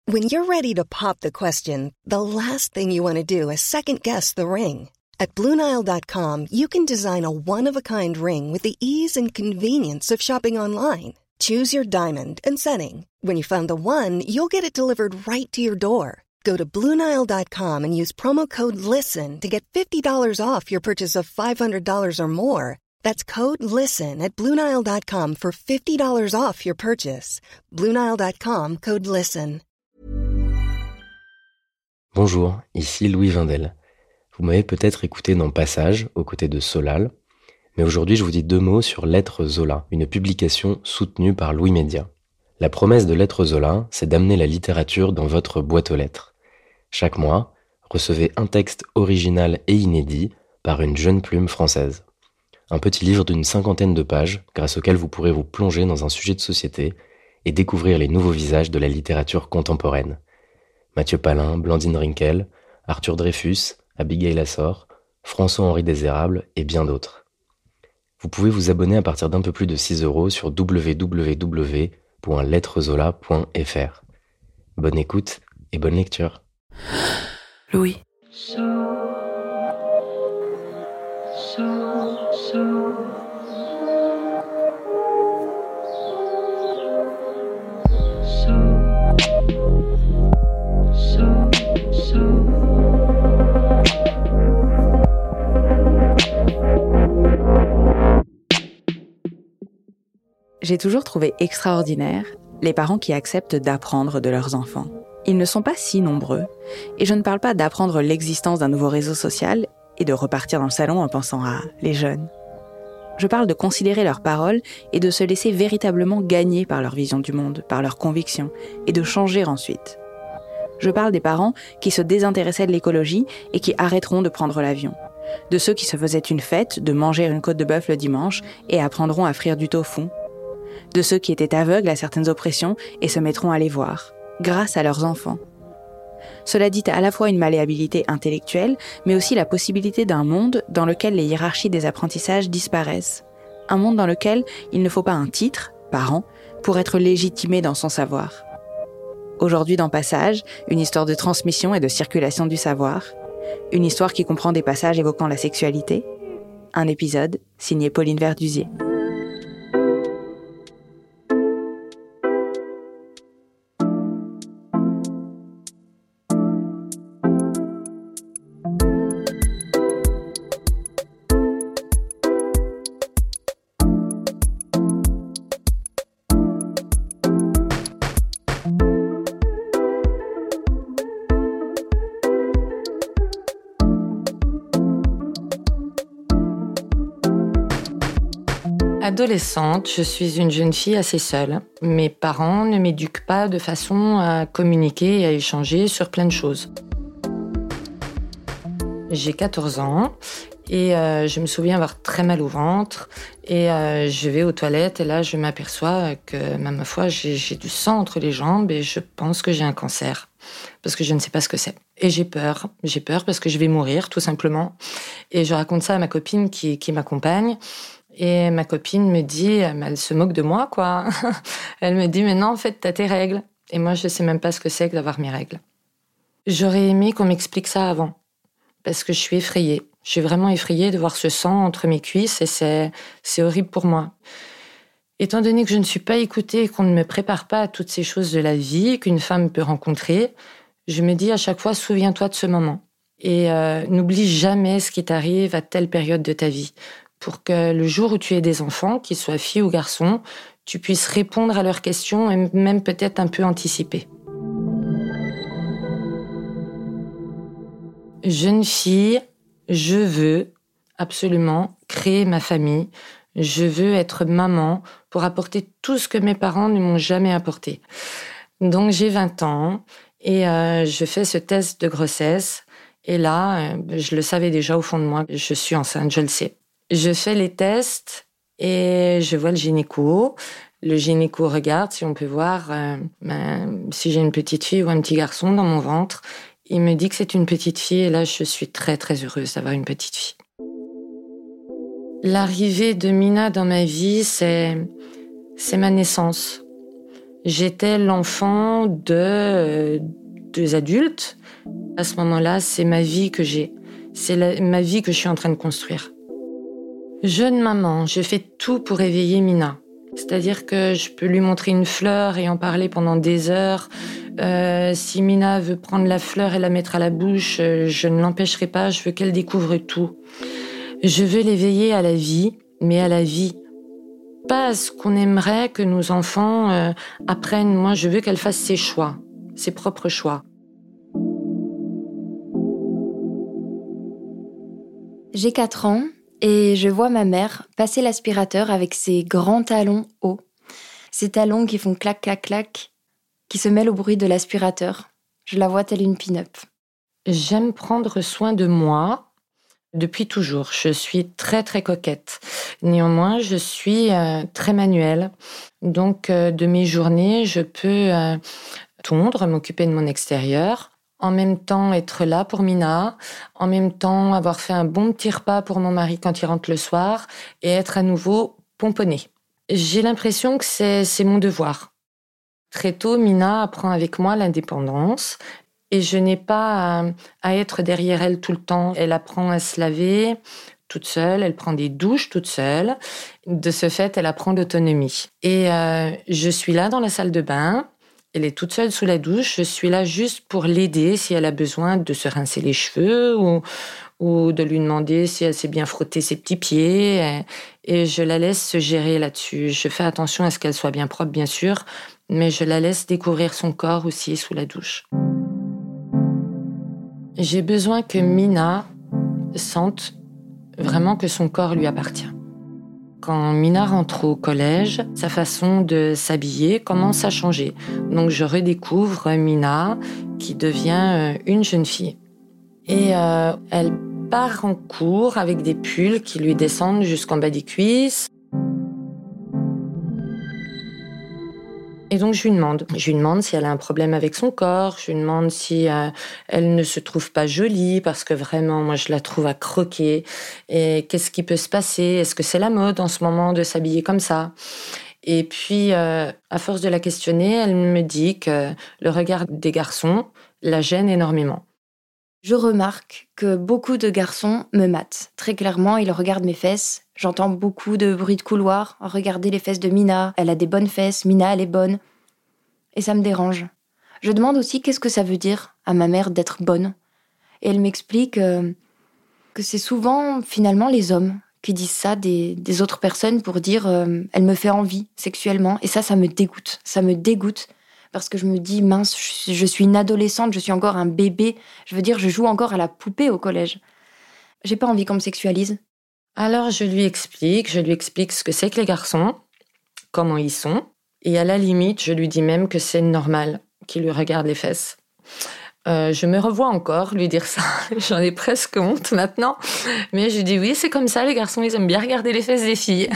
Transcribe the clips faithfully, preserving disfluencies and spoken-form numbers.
When you're ready to pop the question, the last thing you want to do is second-guess the ring. At Blue Nile dot com, you can design a one-of-a-kind ring with the ease and convenience of shopping online. Choose your diamond and setting. When you find the one, you'll get it delivered right to your door. Go to Blue Nile dot com and use promo code LISTEN to get fifty dollars off your purchase of five hundred dollars or more. That's code LISTEN at Blue Nile dot com for fifty dollars off your purchase. Blue Nile dot com, code LISTEN. Bonjour, ici Louis Vindel. Vous m'avez peut-être écouté dans Passage, aux côtés de Solal, mais aujourd'hui je vous dis deux mots sur Lettres Zola, une publication soutenue par Louis Média. La promesse de Lettres Zola, c'est d'amener la littérature dans votre boîte aux lettres. Chaque mois, recevez un texte original et inédit par une jeune plume française. Un petit livre d'une cinquantaine de pages, grâce auquel vous pourrez vous plonger dans un sujet de société et découvrir les nouveaux visages de la littérature contemporaine. Mathieu Palin, Blandine Rinkel, Arthur Dreyfus, Abigail Assor, François-Henri Désérable et bien d'autres. Vous pouvez vous abonner à partir d'un peu plus de six euros sur w w w point lettrezola point f r. Bonne écoute et bonne lecture. Louis. So, so, so. J'ai toujours trouvé extraordinaire les parents qui acceptent d'apprendre de leurs enfants. Ils ne sont pas si nombreux, et je ne parle pas d'apprendre l'existence d'un nouveau réseau social et de repartir dans le salon en pensant à les jeunes. Je parle de considérer leurs paroles et de se laisser véritablement gagner par leur vision du monde, par leurs convictions, et de changer ensuite. Je parle des parents qui se désintéressaient de l'écologie et qui arrêteront de prendre l'avion. De ceux qui se faisaient une fête de manger une côte de bœuf le dimanche et apprendront à frire du tofu. De ceux qui étaient aveugles à certaines oppressions et se mettront à les voir, grâce à leurs enfants. Cela dit à la fois une malléabilité intellectuelle, mais aussi la possibilité d'un monde dans lequel les hiérarchies des apprentissages disparaissent. Un monde dans lequel il ne faut pas un titre, parent, pour être légitimé dans son savoir. Aujourd'hui dans Passage, une histoire de transmission et de circulation du savoir. Une histoire qui comprend des passages évoquant la sexualité. Un épisode signé Pauline Verdusier. Adolescente, je suis une jeune fille assez seule. Mes parents ne m'éduquent pas de façon à communiquer et à échanger sur plein de choses. J'ai quatorze ans et euh, je me souviens avoir très mal au ventre et euh, je vais aux toilettes et là je m'aperçois que, ma foi, j'ai, j'ai du sang entre les jambes et je pense que j'ai un cancer parce que je ne sais pas ce que c'est. Et j'ai peur, j'ai peur parce que je vais mourir tout simplement. Et je raconte ça à ma copine qui, qui m'accompagne. Et ma copine me dit, elle se moque de moi, quoi. Elle me dit, mais non, en fait, t'as tes règles. Et moi, je sais même pas ce que c'est que d'avoir mes règles. J'aurais aimé qu'on m'explique ça avant. Parce que je suis effrayée. Je suis vraiment effrayée de voir ce sang entre mes cuisses et c'est, c'est horrible pour moi. Étant donné que je ne suis pas écoutée et qu'on ne me prépare pas à toutes ces choses de la vie qu'une femme peut rencontrer, je me dis à chaque fois, souviens-toi de ce moment. Et euh, n'oublie jamais ce qui t'arrive à telle période de ta vie. Pour que le jour où tu aies des enfants, qu'ils soient filles ou garçons, tu puisses répondre à leurs questions et même peut-être un peu anticiper. Jeune fille, je veux absolument créer ma famille. Je veux être maman pour apporter tout ce que mes parents ne m'ont jamais apporté. Donc j'ai vingt ans et euh, je fais ce test de grossesse. Et là, euh, je le savais déjà au fond de moi, je suis enceinte, je le sais. Je fais les tests et je vois le gynéco. Le gynéco regarde si on peut voir euh, ben, si j'ai une petite fille ou un petit garçon dans mon ventre. Il me dit que c'est une petite fille et là, je suis très, très heureuse d'avoir une petite fille. L'arrivée de Mina dans ma vie, c'est, c'est ma naissance. J'étais l'enfant de deux adultes. À ce moment-là, c'est ma vie que j'ai. C'est la, ma vie que je suis en train de construire. Jeune maman, je fais tout pour éveiller Mina. C'est-à-dire que je peux lui montrer une fleur et en parler pendant des heures. Euh, si Mina veut prendre la fleur et la mettre à la bouche, je ne l'empêcherai pas, je veux qu'elle découvre tout. Je veux l'éveiller à la vie, mais à la vie. Pas à ce qu'on aimerait que nos enfants euh, apprennent. Moi, je veux qu'elle fasse ses choix, ses propres choix. J'ai quatre ans et je vois ma mère passer l'aspirateur avec ses grands talons hauts. Ces talons qui font clac, clac, clac, qui se mêlent au bruit de l'aspirateur. Je la vois telle une pin-up. J'aime prendre soin de moi. Depuis toujours, je suis très très coquette. Néanmoins, je suis euh, très manuelle. Donc, euh, de mes journées, je peux euh, tondre, m'occuper de mon extérieur, en même temps être là pour Mina, en même temps avoir fait un bon petit repas pour mon mari quand il rentre le soir et être à nouveau pomponnée. J'ai l'impression que c'est, c'est mon devoir. Très tôt, Mina apprend avec moi l'indépendance. Et je n'ai pas à, à être derrière elle tout le temps. Elle apprend à se laver toute seule, elle prend des douches toute seule. De ce fait, elle apprend l'autonomie. Et euh, je suis là dans la salle de bain, elle est toute seule sous la douche, je suis là juste pour l'aider si elle a besoin de se rincer les cheveux ou, ou de lui demander si elle s'est bien frotter ses petits pieds. Et je la laisse se gérer là-dessus. Je fais attention à ce qu'elle soit bien propre, bien sûr, mais je la laisse découvrir son corps aussi sous la douche. J'ai besoin que Mina sente vraiment que son corps lui appartient. Quand Mina rentre au collège, sa façon de s'habiller commence à changer. Donc je redécouvre Mina qui devient une jeune fille. Et euh, elle part en cours avec des pulls qui lui descendent jusqu'en bas des cuisses. Et donc, je lui demande. Je lui demande si elle a un problème avec son corps. Je lui demande si euh, elle ne se trouve pas jolie, parce que vraiment, moi, je la trouve à croquer. Et qu'est-ce qui peut se passer? Est-ce que c'est la mode en ce moment de s'habiller comme ça? Et puis, euh, à force de la questionner, elle me dit que le regard des garçons la gêne énormément. Je remarque que beaucoup de garçons me matent. Très clairement, ils regardent mes fesses. J'entends beaucoup de bruit de couloir. Regardez les fesses de Mina. Elle a des bonnes fesses. Mina, elle est bonne. Et ça me dérange. Je demande aussi qu'est-ce que ça veut dire à ma mère d'être bonne. Et elle m'explique euh, que c'est souvent, finalement, les hommes qui disent ça des, des autres personnes pour dire euh, « elle me fait envie sexuellement ». Et ça, ça me dégoûte. Ça me dégoûte. Parce que je me dis, mince, je suis une adolescente, je suis encore un bébé. Je veux dire, je joue encore à la poupée au collège. J'ai pas envie qu'on me sexualise. Alors, je lui explique, je lui explique ce que c'est que les garçons, comment ils sont. Et à la limite, je lui dis même que c'est normal qu'il lui regarde les fesses. Euh, je me revois encore lui dire ça. J'en ai presque honte maintenant. Mais je lui dis, oui, c'est comme ça, les garçons, ils aiment bien regarder les fesses des filles.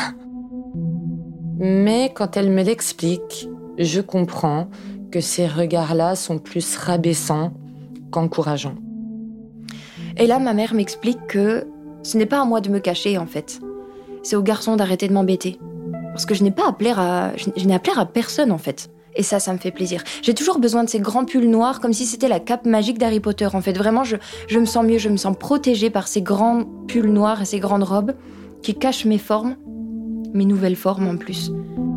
Mais quand elle me l'explique, je comprends que ces regards-là sont plus rabaissants qu'encourageants. Et là, ma mère m'explique que ce n'est pas à moi de me cacher, en fait. C'est aux garçons d'arrêter de m'embêter. Parce que je n'ai pas à plaire à... Je n'ai à plaire à personne, en fait. Et ça, ça me fait plaisir. J'ai toujours besoin de ces grands pulls noirs, comme si c'était la cape magique d'Harry Potter. En fait, vraiment, je, je me sens mieux, je me sens protégée par ces grands pulls noirs et ces grandes robes qui cachent mes formes, mes nouvelles formes en plus.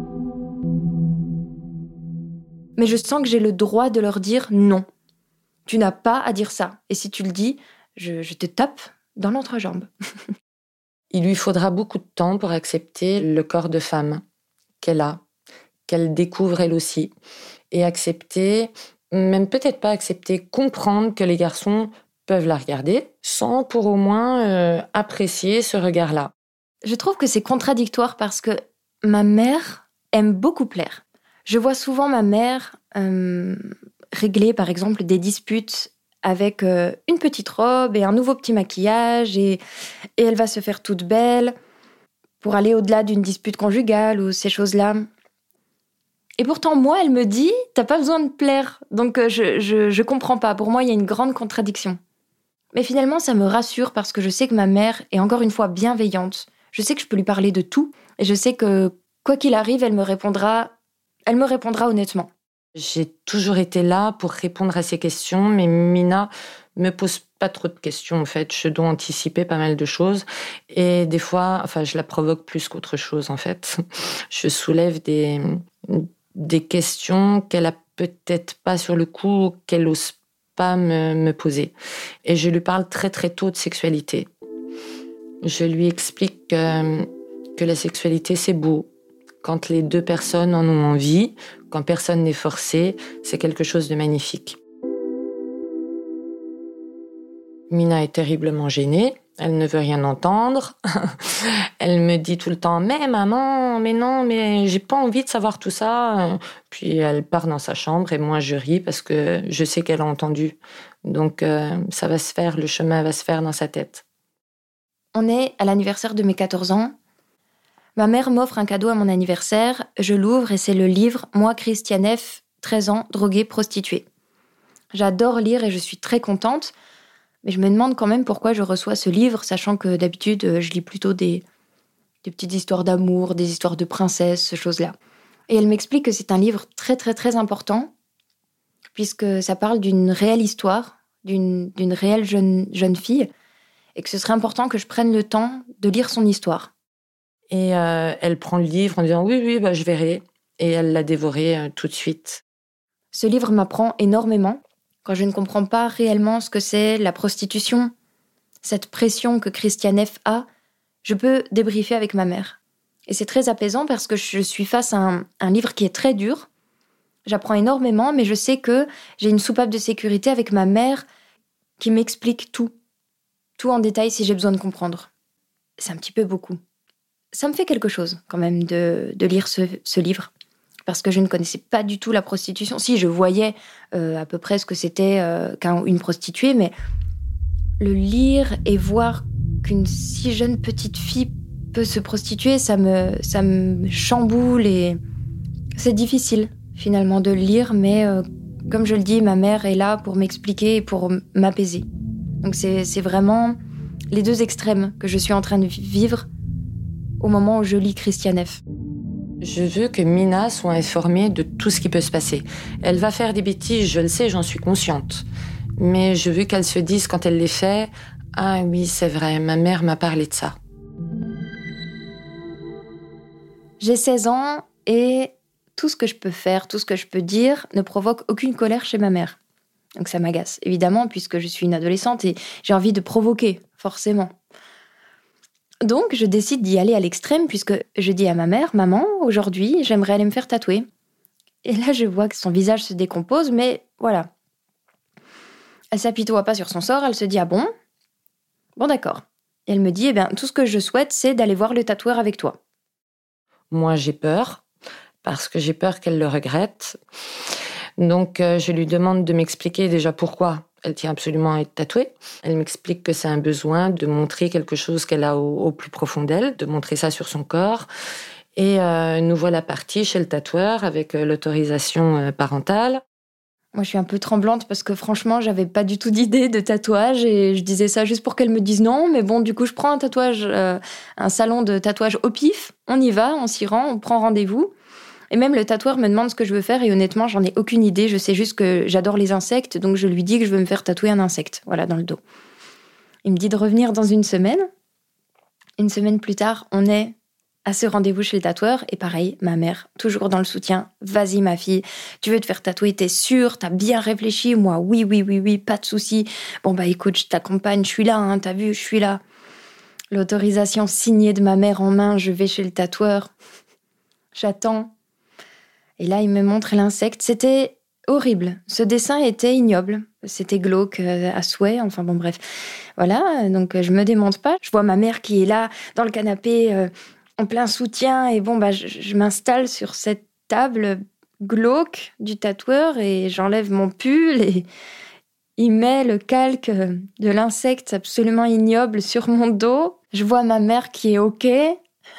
Mais je sens que j'ai le droit de leur dire non. Tu n'as pas à dire ça. Et si tu le dis, je, je te tape dans l'entrejambe. Il lui faudra beaucoup de temps pour accepter le corps de femme qu'elle a, qu'elle découvre elle aussi. Et accepter, même peut-être pas accepter, comprendre que les garçons peuvent la regarder sans pour au moins euh, apprécier ce regard-là. Je trouve que c'est contradictoire parce que ma mère aime beaucoup plaire. Je vois souvent ma mère euh, régler, par exemple, des disputes avec euh, une petite robe et un nouveau petit maquillage et, et elle va se faire toute belle pour aller au-delà d'une dispute conjugale ou ces choses-là. Et pourtant, moi, elle me dit « t'as pas besoin de plaire ». Donc, euh, je, je, je comprends pas. Pour moi, il y a une grande contradiction. Mais finalement, ça me rassure parce que je sais que ma mère est encore une fois bienveillante. Je sais que je peux lui parler de tout et je sais que, quoi qu'il arrive, elle me répondra Elle me répondra honnêtement. J'ai toujours été là pour répondre à ces questions, mais Mina me pose pas trop de questions, en fait. Je dois anticiper pas mal de choses. Et des fois, enfin, je la provoque plus qu'autre chose, en fait. Je soulève des, des questions qu'elle a peut-être pas sur le coup, qu'elle ose pas me, me poser. Et je lui parle très, très tôt de sexualité. Je lui explique que, que la sexualité, c'est beau. Quand les deux personnes en ont envie, quand personne n'est forcé, c'est quelque chose de magnifique. Mina est terriblement gênée. Elle ne veut rien entendre. Elle me dit tout le temps « Mais maman, mais non, mais j'ai pas envie de savoir tout ça. » Puis elle part dans sa chambre et moi je ris parce que je sais qu'elle a entendu. Donc euh, ça va se faire, le chemin va se faire dans sa tête. On est à l'anniversaire de mes quatorze ans. Ma mère m'offre un cadeau à mon anniversaire. Je l'ouvre et c'est le livre « Moi, Christiane F., treize ans, droguée, prostituée ». J'adore lire et je suis très contente. Mais je me demande quand même pourquoi je reçois ce livre, sachant que d'habitude, je lis plutôt des, des petites histoires d'amour, des histoires de princesses, ces choses-là. Et elle m'explique que c'est un livre très, très, très important, puisque ça parle d'une réelle histoire, d'une, d'une réelle jeune, jeune fille, et que ce serait important que je prenne le temps de lire son histoire. Et euh, elle prend le livre en disant « Oui, oui, bah, je verrai ». Et elle l'a dévoré euh, tout de suite. Ce livre m'apprend énormément. Quand je ne comprends pas réellement ce que c'est la prostitution, cette pression que Christiane F. a, je peux débriefer avec ma mère. Et c'est très apaisant parce que je suis face à un, un livre qui est très dur. J'apprends énormément, mais je sais que j'ai une soupape de sécurité avec ma mère qui m'explique tout. Tout en détail si j'ai besoin de comprendre. C'est un petit peu beaucoup. Ça me fait quelque chose, quand même, de, de lire ce, ce livre. Parce que je ne connaissais pas du tout la prostitution. Si, je voyais euh, à peu près ce que c'était euh, qu'une prostituée, mais le lire et voir qu'une si jeune petite fille peut se prostituer, ça me, ça me chamboule et c'est difficile, finalement, de le lire, mais euh, comme je le dis, ma mère est là pour m'expliquer et pour m'apaiser. Donc c'est, c'est vraiment les deux extrêmes que je suis en train de vivre au moment où je lis Christiane F. Je veux que Mina soit informée de tout ce qui peut se passer. Elle va faire des bêtises, je le sais, j'en suis consciente. Mais je veux qu'elle se dise quand elle les fait « Ah oui, c'est vrai, ma mère m'a parlé de ça ». J'ai seize ans et tout ce que je peux faire, tout ce que je peux dire ne provoque aucune colère chez ma mère. Donc ça m'agace, évidemment, puisque je suis une adolescente et j'ai envie de provoquer, forcément. Donc, je décide d'y aller à l'extrême puisque je dis à ma mère « Maman, aujourd'hui, j'aimerais aller me faire tatouer. » Et là, je vois que son visage se décompose, mais voilà. Elle s'apitoie pas sur son sort, elle se dit « Ah bon ? Bon, d'accord. » Et elle me dit « Eh bien, tout ce que je souhaite, c'est d'aller voir le tatoueur avec toi. » Moi, j'ai peur, parce que j'ai peur qu'elle le regrette. Donc, euh, je lui demande de m'expliquer déjà pourquoi elle tient absolument à être tatouée. Elle m'explique que c'est un besoin de montrer quelque chose qu'elle a au, au plus profond d'elle, de montrer ça sur son corps. Et euh, nous voilà partis chez le tatoueur avec euh, l'autorisation euh, parentale. Moi, je suis un peu tremblante parce que franchement, j'avais pas du tout d'idée de tatouage et je disais ça juste pour qu'elle me dise non. Mais bon, du coup, je prends un tatouage, euh, un salon de tatouage au pif. On y va, on s'y rend, on prend rendez-vous. Et même le tatoueur me demande ce que je veux faire et honnêtement, j'en ai aucune idée. Je sais juste que j'adore les insectes, donc je lui dis que je veux me faire tatouer un insecte, voilà, dans le dos. Il me dit de revenir dans une semaine. Une semaine plus tard, on est à ce rendez-vous chez le tatoueur et pareil, ma mère, toujours dans le soutien. Vas-y ma fille, tu veux te faire tatouer, t'es sûre, t'as bien réfléchi? Moi, oui, oui, oui, oui, pas de souci. Bon bah écoute, je t'accompagne, je suis là, hein, t'as vu, je suis là. L'autorisation signée de ma mère en main, je vais chez le tatoueur. J'attends. Et là, il me montre l'insecte. C'était horrible. Ce dessin était ignoble. C'était glauque à souhait. Enfin bon, bref. Voilà, donc je me démonte pas. Je vois ma mère qui est là, dans le canapé, euh, en plein soutien. Et bon, bah, je, je m'installe sur cette table glauque du tatoueur et j'enlève mon pull et il met le calque de l'insecte absolument ignoble sur mon dos. Je vois ma mère qui est OK. Et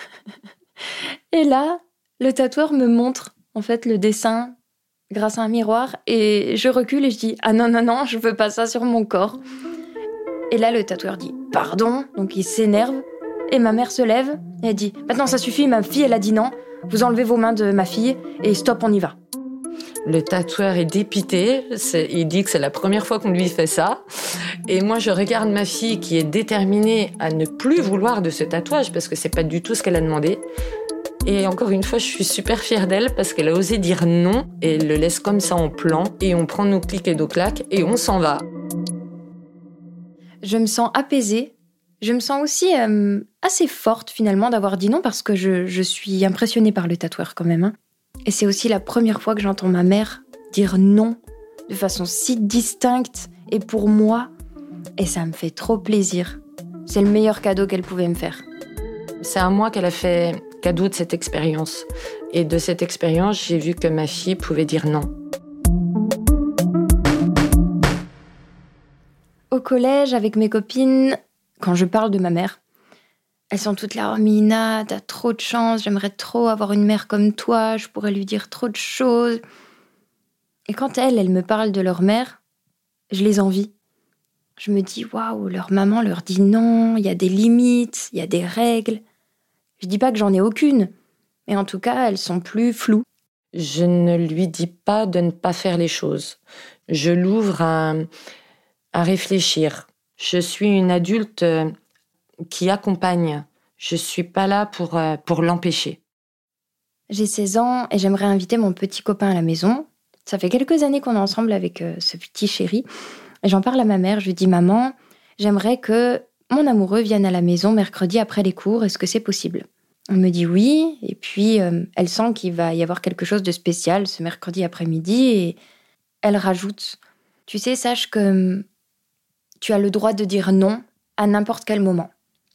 là, le tatoueur me montre en fait, le dessin, grâce à un miroir, et je recule et je dis « Ah non, non, non, je veux pas ça sur mon corps !» Et là, le tatoueur dit « Pardon ?» Donc il s'énerve, et ma mère se lève, et elle dit « Maintenant, ça suffit, ma fille, elle a dit non. vous enlevez vos mains de ma fille et stop, on y va. Le tatoueur est dépité, c'est, il dit que c'est la première fois qu'on lui fait ça. Et moi, je regarde ma fille qui est déterminée à ne plus vouloir de ce tatouage parce que c'est pas du tout ce qu'elle a demandé. Et encore une fois, je suis super fière d'elle parce qu'elle a osé dire non et elle le laisse comme ça en plan. Et on prend nos clics et nos claques et on s'en va. Je me sens apaisée. Je me sens aussi euh, assez forte finalement d'avoir dit non parce que je, je suis impressionnée par le tatoueur quand même. Hein. Et c'est aussi la première fois que j'entends ma mère dire non de façon si distincte et pour moi. Et ça me fait trop plaisir. C'est le meilleur cadeau qu'elle pouvait me faire. C'est à moi qu'elle a fait cadeau de cette expérience. Et de cette expérience, j'ai vu que ma fille pouvait dire non. Au collège, avec mes copines, quand je parle de ma mère, elles sont toutes là, « Oh Mina, t'as trop de chance, j'aimerais trop avoir une mère comme toi, je pourrais lui dire trop de choses. » Et quand elles, elles me parlent de leur mère, je les envie. Je me dis, waouh, leur maman leur dit non, il y a des limites, il y a des règles. Je dis pas que j'en ai aucune, mais en tout cas, elles sont plus floues. Je ne lui dis pas de ne pas faire les choses. Je l'ouvre à, à réfléchir. Je suis une adulte qui accompagne. Je suis pas là pour, pour l'empêcher. J'ai seize ans et j'aimerais inviter mon petit copain à la maison. Ça fait quelques années qu'on est ensemble avec euh, ce petit chéri. Et j'en parle à ma mère, je lui dis « Maman, j'aimerais que mon amoureux vienne à la maison mercredi après les cours, est-ce que c'est possible ?» Elle me dit oui, et puis euh, elle sent qu'il va y avoir quelque chose de spécial ce mercredi après-midi, et elle rajoute « Tu sais, sache que tu as le droit de dire non à n'importe quel moment.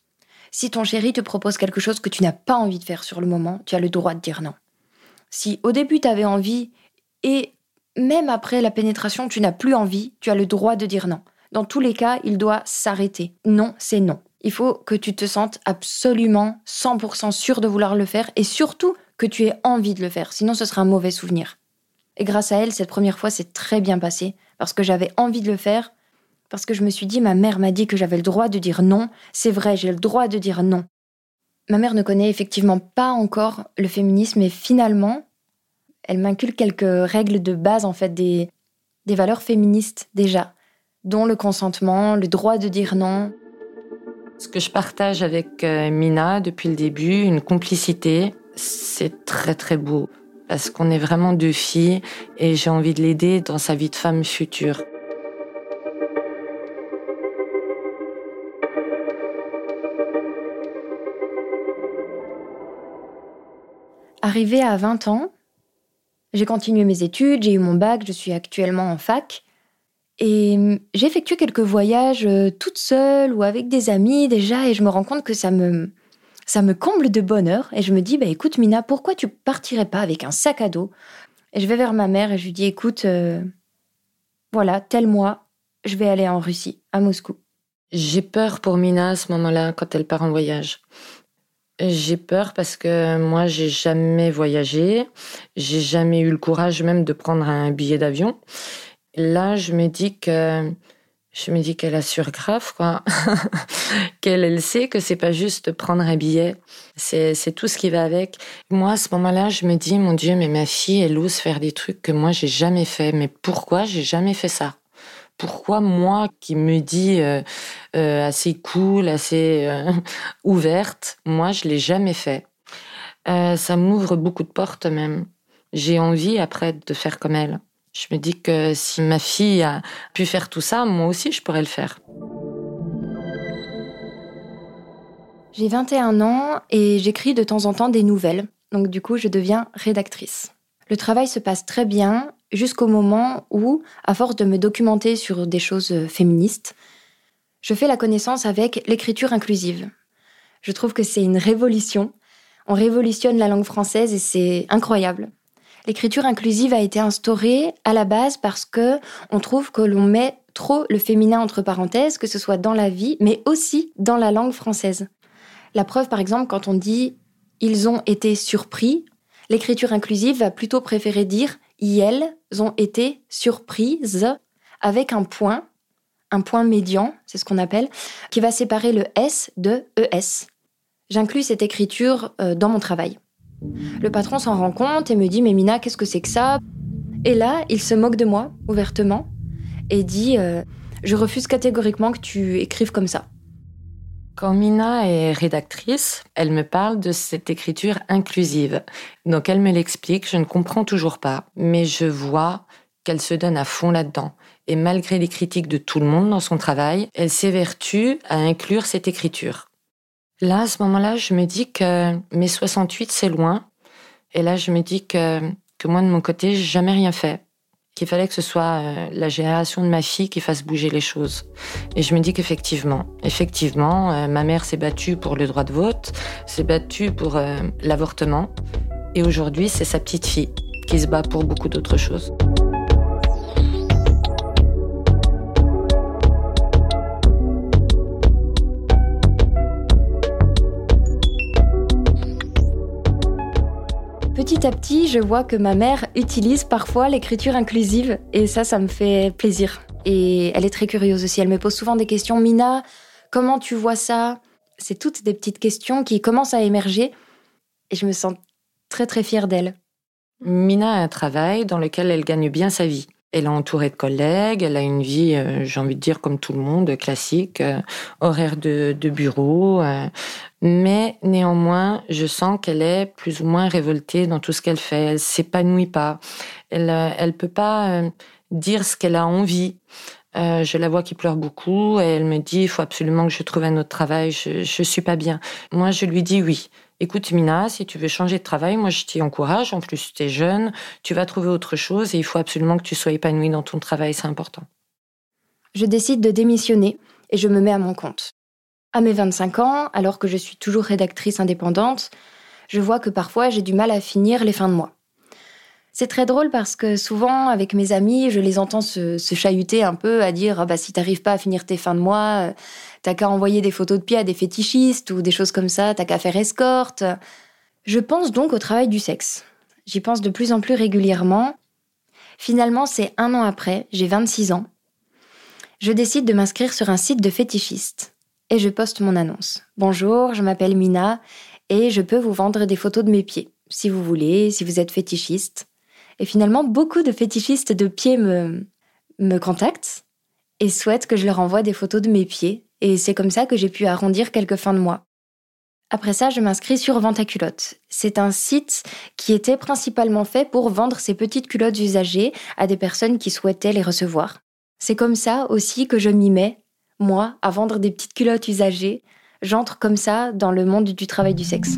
Si ton chéri te propose quelque chose que tu n'as pas envie de faire sur le moment, tu as le droit de dire non. Si au début tu avais envie, et même après la pénétration, tu n'as plus envie, tu as le droit de dire non. Dans tous les cas, il doit s'arrêter. Non, c'est non. Il faut que tu te sentes absolument cent pour cent sûr de vouloir le faire et surtout que tu aies envie de le faire. Sinon, ce sera un mauvais souvenir. Et grâce à elle, cette première fois, c'est très bien passé parce que j'avais envie de le faire, parce que je me suis dit, ma mère m'a dit que j'avais le droit de dire non. C'est vrai, j'ai le droit de dire non. Ma mère ne connaît effectivement pas encore le féminisme et finalement, elle m'inculque quelques règles de base, en fait, des, des valeurs féministes déjà, dont le consentement, le droit de dire non. Ce que je partage avec Mina depuis le début, une complicité, c'est très très beau. Parce qu'on est vraiment deux filles et j'ai envie de l'aider dans sa vie de femme future. Arrivée à vingt ans, j'ai continué mes études, j'ai eu mon bac, je suis actuellement en fac. Et j'ai effectué quelques voyages toute seule ou avec des amis déjà, et je me rends compte que ça me, ça me comble de bonheur. Et je me dis, bah, écoute Mina, pourquoi tu partirais pas avec un sac à dos ? Et je vais vers ma mère et je lui dis, écoute, euh, voilà, tel mois, je vais aller en Russie, à Moscou. J'ai peur pour Mina à ce moment-là, quand elle part en voyage. J'ai peur parce que moi, j'ai jamais voyagé, j'ai jamais eu le courage même de prendre un billet d'avion. Là, je me dis que je me dis qu'elle assure grave, quoi. Qu'elle elle sait que c'est pas juste prendre un billet, c'est c'est tout ce qui va avec. Moi, à ce moment-là, je me dis, mon Dieu, mais ma fille, elle ose faire des trucs que moi j'ai jamais fait. Mais pourquoi j'ai jamais fait ça ? Pourquoi moi, qui me dis euh, euh, assez cool, assez euh, ouverte, moi, je l'ai jamais fait. Euh, ça m'ouvre beaucoup de portes même. J'ai envie après de faire comme elle. Je me dis que si ma fille a pu faire tout ça, moi aussi, je pourrais le faire. J'ai vingt et un ans et j'écris de temps en temps des nouvelles. Donc du coup, je deviens rédactrice. Le travail se passe très bien jusqu'au moment où, à force de me documenter sur des choses féministes, je fais la connaissance avec l'écriture inclusive. Je trouve que c'est une révolution. On révolutionne la langue française et c'est incroyable. L'écriture inclusive a été instaurée à la base parce que on trouve que l'on met trop le féminin entre parenthèses, que ce soit dans la vie, mais aussi dans la langue française. La preuve, par exemple, quand on dit « ils ont été surpris », l'écriture inclusive va plutôt préférer dire « ils ont été surprises » avec un point, un point médian, c'est ce qu'on appelle, qui va séparer le S de E S. J'inclus cette écriture dans mon travail. Le patron s'en rend compte et me dit « Mais Mina, qu'est-ce que c'est que ça ?» Et là, il se moque de moi, ouvertement, et dit euh, « Je refuse catégoriquement que tu écrives comme ça. » Quand Mina est rédactrice, elle me parle de cette écriture inclusive. Donc elle me l'explique, je ne comprends toujours pas, mais je vois qu'elle se donne à fond là-dedans. Et malgré les critiques de tout le monde dans son travail, elle s'évertue à inclure cette écriture. Là, à ce moment-là, je me dis que mai soixante-huit, c'est loin. Et là, je me dis que, que moi, de mon côté, j'ai jamais rien fait. Qu'il fallait que ce soit la génération de ma fille qui fasse bouger les choses. Et je me dis qu'effectivement, effectivement, euh, ma mère s'est battue pour le droit de vote, s'est battue pour euh, l'avortement. Et aujourd'hui, c'est sa petite fille qui se bat pour beaucoup d'autres choses. Petit à petit, je vois que ma mère utilise parfois l'écriture inclusive et ça, ça me fait plaisir. Et elle est très curieuse aussi. Elle me pose souvent des questions. « Mina, comment tu vois ça ?» C'est toutes des petites questions qui commencent à émerger et je me sens très très fière d'elle. Mina a un travail dans lequel elle gagne bien sa vie. Elle est entourée de collègues, elle a une vie, euh, j'ai envie de dire, comme tout le monde, classique, euh, horaire de, de bureau. Euh, mais néanmoins, je sens qu'elle est plus ou moins révoltée dans tout ce qu'elle fait. Elle s'épanouit pas. Elle, euh, elle peut pas euh, dire ce qu'elle a envie. Euh, je la vois qui pleure beaucoup et elle me dit, il faut absolument que je trouve un autre travail, je, je suis pas bien. Moi, je lui dis oui. Écoute Mina, si tu veux changer de travail, moi je t'y encourage, en plus tu es jeune, tu vas trouver autre chose et il faut absolument que tu sois épanouie dans ton travail, c'est important. Je décide de démissionner et je me mets à mon compte. À mes vingt-cinq ans, alors que je suis toujours rédactrice indépendante, je vois que parfois j'ai du mal à finir les fins de mois. C'est très drôle parce que souvent, avec mes amis, je les entends se, se chahuter un peu à dire ah bah, « si t'arrives pas à finir tes fins de mois, t'as qu'à envoyer des photos de pieds à des fétichistes ou des choses comme ça, t'as qu'à faire escorte. » Je pense donc au travail du sexe. J'y pense de plus en plus régulièrement. Finalement, c'est un an après, j'ai vingt-six ans. Je décide de m'inscrire sur un site de fétichistes et je poste mon annonce. « Bonjour, je m'appelle Mina et je peux vous vendre des photos de mes pieds, si vous voulez, si vous êtes fétichiste. » Et finalement, beaucoup de fétichistes de pieds me, me contactent et souhaitent que je leur envoie des photos de mes pieds. Et c'est comme ça que j'ai pu arrondir quelques fins de mois. Après ça, je m'inscris sur Vente à culottes. C'est un site qui était principalement fait pour vendre ces petites culottes usagées à des personnes qui souhaitaient les recevoir. C'est comme ça aussi que je m'y mets, moi, à vendre des petites culottes usagées. J'entre comme ça dans le monde du travail du sexe.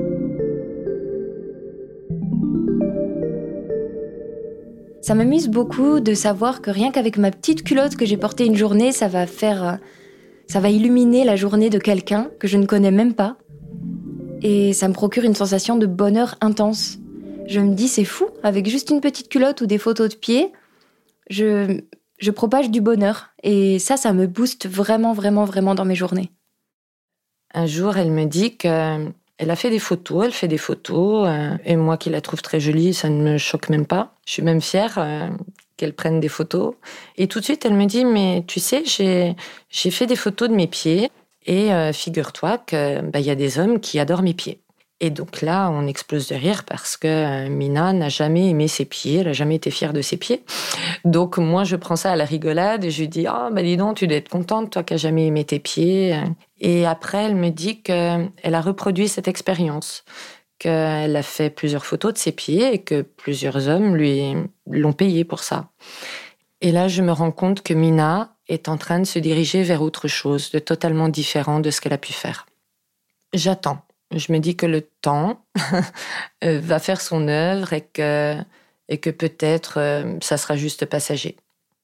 Ça m'amuse beaucoup de savoir que rien qu'avec ma petite culotte que j'ai portée une journée, ça va faire, ça va illuminer la journée de quelqu'un que je ne connais même pas. Et ça me procure une sensation de bonheur intense. Je me dis, c'est fou, avec juste une petite culotte ou des photos de pieds, je, je propage du bonheur. Et ça, ça me booste vraiment, vraiment, vraiment dans mes journées. Un jour, elle me dit que... Elle a fait des photos, elle fait des photos, euh, et moi qui la trouve très jolie, ça ne me choque même pas. Je suis même fière euh, qu'elle prenne des photos. Et tout de suite, elle me dit, mais tu sais, j'ai, j'ai fait des photos de mes pieds, et euh, figure-toi que bah, y a des hommes qui adorent mes pieds. Et donc là, on explose de rire parce que euh, Mina n'a jamais aimé ses pieds, elle n'a jamais été fière de ses pieds. Donc moi, je prends ça à la rigolade et je lui dis « Ah, oh, bah dis donc, tu dois être contente, toi qui n'as jamais aimé tes pieds. » Et après, elle me dit qu'elle a reproduit cette expérience, qu'elle a fait plusieurs photos de ses pieds et que plusieurs hommes lui l'ont payé pour ça. Et là, je me rends compte que Mina est en train de se diriger vers autre chose, de totalement différent de ce qu'elle a pu faire. J'attends. Je me dis que le temps va faire son œuvre et que, et que peut-être ça sera juste passager.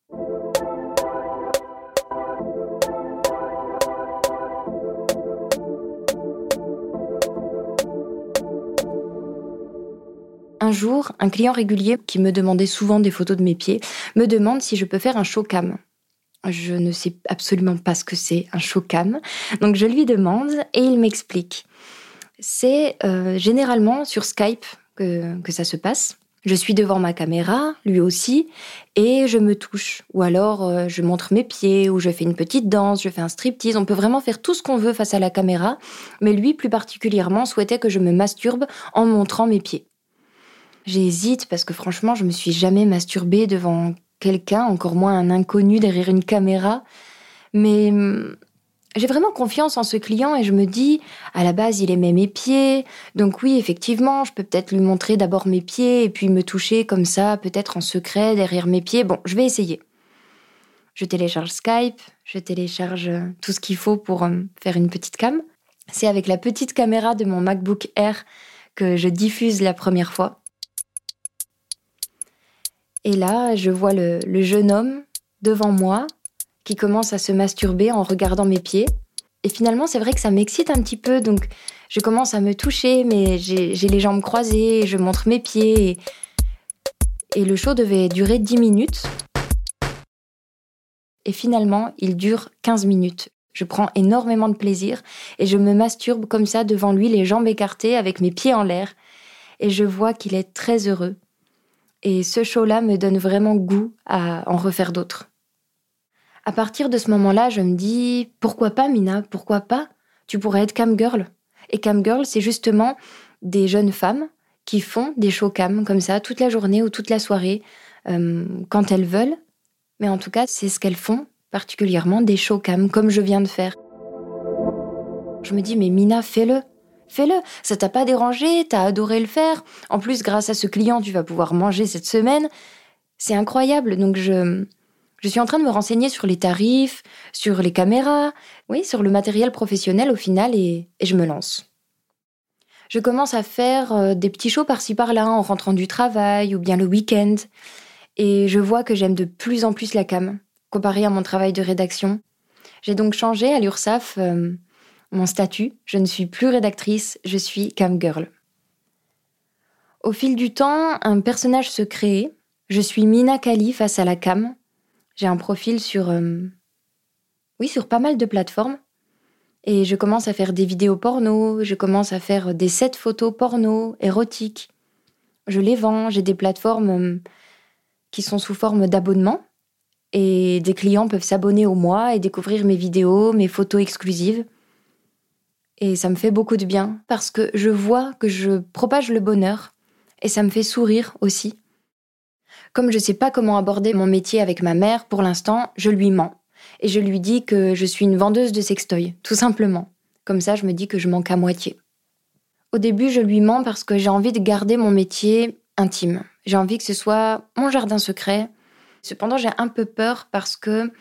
Un jour, un client régulier qui me demandait souvent des photos de mes pieds me demande si je peux faire un show cam. Je ne sais absolument pas ce que c'est un show cam, donc je lui demande et il m'explique. C'est euh, généralement sur Skype que, que ça se passe. Je suis devant ma caméra, lui aussi, et je me touche. Ou alors, euh, je montre mes pieds, ou je fais une petite danse, je fais un striptease. On peut vraiment faire tout ce qu'on veut face à la caméra, mais lui, plus particulièrement, souhaitait que je me masturbe en montrant mes pieds. J'hésite parce que franchement, je me suis jamais masturbée devant quelqu'un, encore moins un inconnu derrière une caméra. Mais hum, j'ai vraiment confiance en ce client et je me dis, à la base, il aimait mes pieds. Donc oui, effectivement, je peux peut-être lui montrer d'abord mes pieds et puis me toucher comme ça, peut-être en secret, derrière mes pieds. Bon, je vais essayer. Je télécharge Skype, je télécharge tout ce qu'il faut pour euh, faire une petite cam. C'est avec la petite caméra de mon MacBook Air que je diffuse la première fois. Et là, je vois le, le jeune homme devant moi qui commence à se masturber en regardant mes pieds. Et finalement, c'est vrai que ça m'excite un petit peu, donc je commence à me toucher, mais j'ai, j'ai les jambes croisées, je montre mes pieds. Et, et le show devait durer dix minutes. Et finalement, il dure quinze minutes. Je prends énormément de plaisir et je me masturbe comme ça devant lui, les jambes écartées, avec mes pieds en l'air. Et je vois qu'il est très heureux. Et ce show-là me donne vraiment goût à en refaire d'autres. À partir de ce moment-là, je me dis, pourquoi pas Mina, pourquoi pas ? Tu pourrais être cam girl. Et cam girl, c'est justement des jeunes femmes qui font des shows cam comme ça toute la journée ou toute la soirée, euh, quand elles veulent. Mais en tout cas, c'est ce qu'elles font, particulièrement des shows cam, comme je viens de faire. Je me dis, mais Mina, fais-le. Fais-le, ça t'a pas dérangé, t'as adoré le faire. En plus, grâce à ce client, tu vas pouvoir manger cette semaine. C'est incroyable. Donc, je, je suis en train de me renseigner sur les tarifs, sur les caméras, oui, sur le matériel professionnel au final, et, et je me lance. Je commence à faire euh, des petits shows par-ci par-là en rentrant du travail ou bien le week-end. Et je vois que j'aime de plus en plus la cam, comparé à mon travail de rédaction. J'ai donc changé à l'URSSAF euh, mon statut. Je ne suis plus rédactrice, je suis cam girl. Au fil du temps, un personnage se crée. Je suis Mina Kali face à la cam. J'ai un profil sur, euh, oui, sur pas mal de plateformes. Et je commence à faire des vidéos porno, je commence à faire des sets photos porno, érotiques. Je les vends, j'ai des plateformes euh, qui sont sous forme d'abonnement. Et des clients peuvent s'abonner au mois et découvrir mes vidéos, mes photos exclusives. Et ça me fait beaucoup de bien, parce que je vois que je propage le bonheur, et ça me fait sourire aussi. Comme je ne sais pas comment aborder mon métier avec ma mère, pour l'instant, je lui mens. Et je lui dis que je suis une vendeuse de sextoys, tout simplement. Comme ça, je me dis que je manque à moitié. Au début, je lui mens parce que j'ai envie de garder mon métier intime. J'ai envie que ce soit mon jardin secret. Cependant, j'ai un peu peur parce que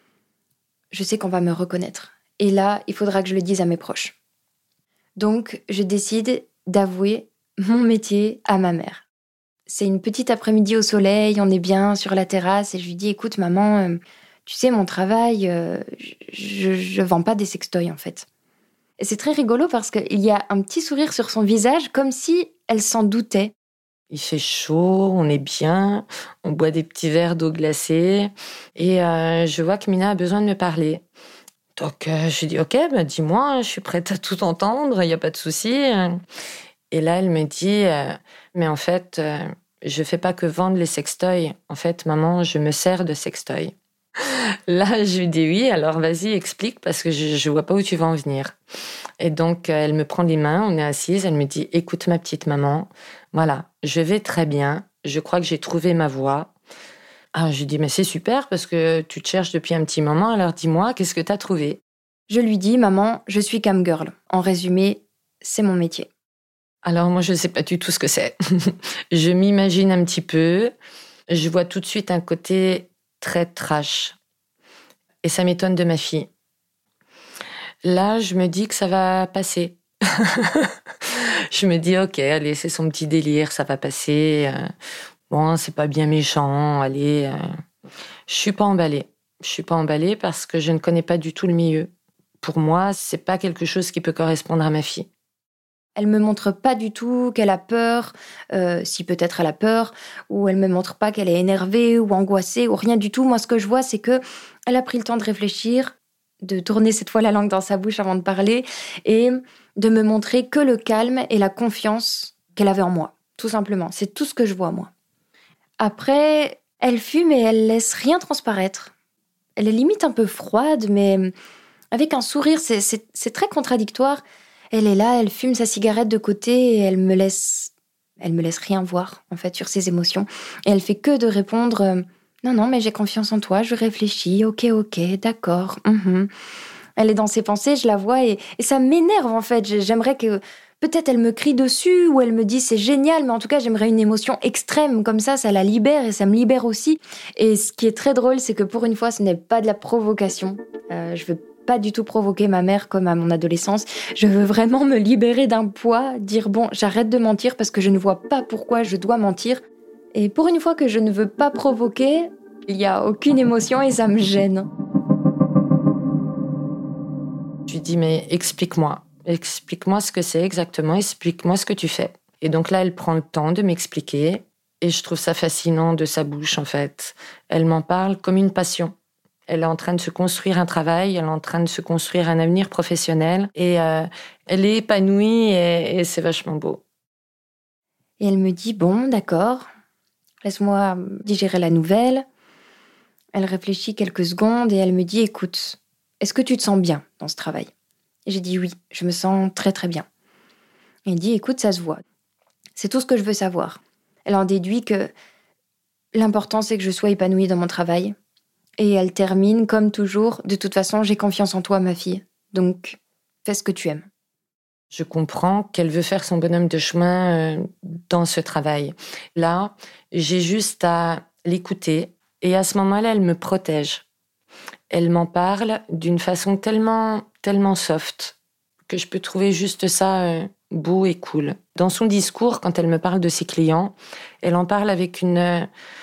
je sais qu'on va me reconnaître. Et là, il faudra que je le dise à mes proches. Donc, je décide d'avouer mon métier à ma mère. C'est une petite après-midi au soleil, on est bien sur la terrasse et je lui dis « Écoute, maman, euh, tu sais, mon travail, euh, je, je vends pas des sextoys en fait. » Et c'est très rigolo parce qu'il y a un petit sourire sur son visage, comme si elle s'en doutait. Il fait chaud, on est bien, on boit des petits verres d'eau glacée et euh, je vois que Mina a besoin de me parler. Donc, euh, je lui dis, ok, bah, dis-moi, je suis prête à tout entendre, il n'y a pas de souci. Et là, elle me dit, euh, mais en fait, euh, je ne fais pas que vendre les sextoys. En fait, maman, je me sers de sextoys. Là, je lui dis oui, alors vas-y, explique, parce que je ne vois pas où tu vas en venir. Et donc, elle me prend les mains, on est assises, elle me dit, écoute ma petite maman, voilà, je vais très bien, je crois que j'ai trouvé ma voie. Ah, je lui dis, mais c'est super parce que tu te cherches depuis un petit moment, alors dis-moi, qu'est-ce que tu as trouvé ? Je lui dis, maman, je suis cam girl. En résumé, c'est mon métier. Alors moi, je ne sais pas du tout ce que c'est. Je m'imagine un petit peu, je vois tout de suite un côté très trash. Et ça m'étonne de ma fille. Là, je me dis que ça va passer. Je me dis, ok, allez, c'est son petit délire, ça va passer. Bon, c'est pas bien méchant, allez. Euh, je suis pas emballée. Je suis pas emballée parce que je ne connais pas du tout le milieu. Pour moi, c'est pas quelque chose qui peut correspondre à ma fille. Elle me montre pas du tout qu'elle a peur, euh, si peut-être elle a peur, ou elle me montre pas qu'elle est énervée ou angoissée, ou rien du tout. Moi, ce que je vois, c'est que elle a pris le temps de réfléchir, de tourner cette fois la langue dans sa bouche avant de parler, et de me montrer que le calme et la confiance qu'elle avait en moi. tout simplement. C'est tout ce que je vois, moi. Après, elle fume et elle laisse rien transparaître. Elle est limite un peu froide, mais avec un sourire, c'est, c'est, c'est très contradictoire. Elle est là, elle fume sa cigarette de côté et elle me laisse, elle me laisse rien voir, en fait, sur ses émotions. Et elle fait que de répondre euh, « Non, non, mais j'ai confiance en toi, je réfléchis, ok, ok, d'accord. Mm-hmm. » Elle est dans ses pensées, je la vois et, et ça m'énerve, en fait. J'aimerais que... Peut-être elle me crie dessus ou elle me dit « C'est génial », mais en tout cas, j'aimerais une émotion extrême. Comme ça, ça la libère et ça me libère aussi. Et ce qui est très drôle, c'est que pour une fois, ce n'est pas de la provocation. Euh, je veux pas du tout provoquer ma mère comme à mon adolescence. Je veux vraiment me libérer d'un poids, dire bon, j'arrête de mentir parce que je ne vois pas pourquoi je dois mentir. Et pour une fois que je ne veux pas provoquer, il n'y a aucune émotion et ça me gêne. Je lui dis mais explique-moi, explique-moi ce que c'est exactement, explique-moi ce que tu fais. Et donc là, elle prend le temps de m'expliquer et je trouve ça fascinant de sa bouche en fait. Elle m'en parle comme une passion. Elle est en train de se construire un travail, elle est en train de se construire un avenir professionnel et euh, elle est épanouie et, et c'est vachement beau. Et elle me dit, bon, d'accord, laisse-moi digérer la nouvelle. Elle réfléchit quelques secondes et elle me dit, écoute, est-ce que tu te sens bien dans ce travail ? Et j'ai dit oui, je me sens très très bien. Et elle dit, écoute, ça se voit. C'est tout ce que je veux savoir. Elle en déduit que l'important c'est que je sois épanouie dans mon travail. Et elle termine, comme toujours, de toute façon, j'ai confiance en toi, ma fille. Donc, fais ce que tu aimes. Je comprends qu'elle veut faire son bonhomme de chemin euh, dans ce travail. Là, j'ai juste à l'écouter. Et à ce moment-là, elle me protège. Elle m'en parle d'une façon tellement, tellement soft que je peux trouver juste ça euh, beau et cool. Dans son discours, quand elle me parle de ses clients, elle en parle avec une, euh,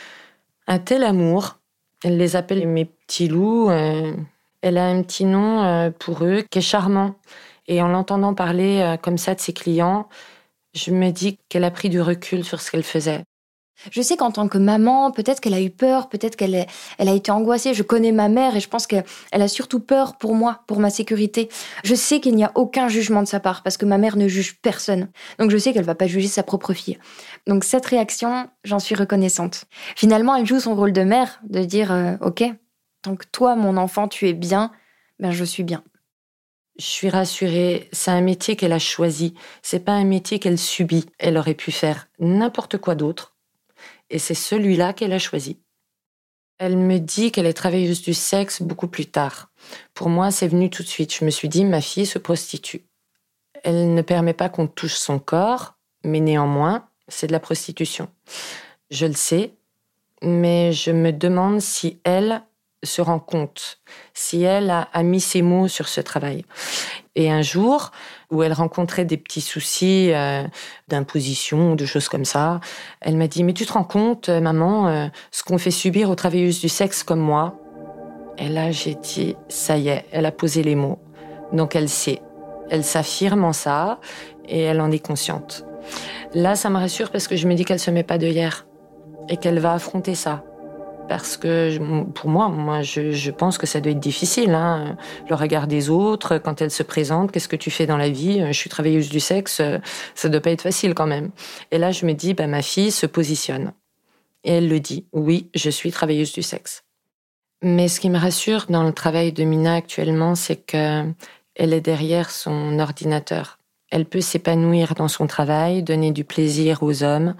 un tel amour. Elle les appelle mes petits loups. Euh, elle a un petit nom euh, pour eux qui est charmant. Et en l'entendant parler euh, comme ça de ses clients, je me dis qu'elle a pris du recul sur ce qu'elle faisait. Je sais qu'en tant que maman, peut-être qu'elle a eu peur, peut-être qu'elle est, elle a été angoissée. Je connais ma mère et je pense qu'elle a surtout peur pour moi, pour ma sécurité. Je sais qu'il n'y a aucun jugement de sa part parce que ma mère ne juge personne. Donc je sais qu'elle va pas juger sa propre fille. Donc cette réaction, j'en suis reconnaissante. Finalement, elle joue son rôle de mère, de dire euh, « Ok, tant que toi, mon enfant, tu es bien, ben je suis bien. » Je suis rassurée, c'est un métier qu'elle a choisi. C'est pas un métier qu'elle subit. Elle aurait pu faire n'importe quoi d'autre. Et c'est celui-là qu'elle a choisi. Elle me dit qu'elle est travailleuse du sexe beaucoup plus tard. Pour moi, c'est venu tout de suite. Je me suis dit, ma fille se prostitue. Elle ne permet pas qu'on touche son corps, mais néanmoins, c'est de la prostitution. Je le sais, mais je me demande si elle se rend compte, si elle a, a mis ses mots sur ce travail. Et un jour, où elle rencontrait des petits soucis euh, d'imposition, de choses comme ça, elle m'a dit « Mais tu te rends compte, maman, euh, ce qu'on fait subir aux travailleuses du sexe comme moi ?» Et là, j'ai dit « Ça y est, elle a posé les mots. » Donc elle sait, elle s'affirme en ça et elle en est consciente. Là, ça me rassure parce que je me dis qu'elle se met pas d'œillères et qu'elle va affronter ça. Parce que pour moi, moi je, je pense que ça doit être difficile, hein. Le regard des autres, quand elle se présente, qu'est-ce que tu fais dans la vie ? Je suis travailleuse du sexe, ça doit pas être facile quand même. Et là, je me dis, bah, ma fille se positionne. Et elle le dit, oui, je suis travailleuse du sexe. Mais ce qui me rassure dans le travail de Mina actuellement, c'est qu'elle est derrière son ordinateur. Elle peut s'épanouir dans son travail, donner du plaisir aux hommes,